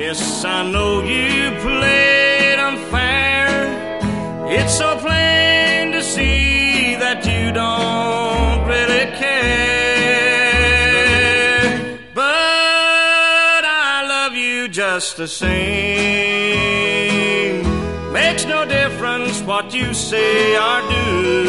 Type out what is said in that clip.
Yes, I know you played unfair. It's so plain to see that you don't really care. But I love you just the same. Makes no difference what you say or do.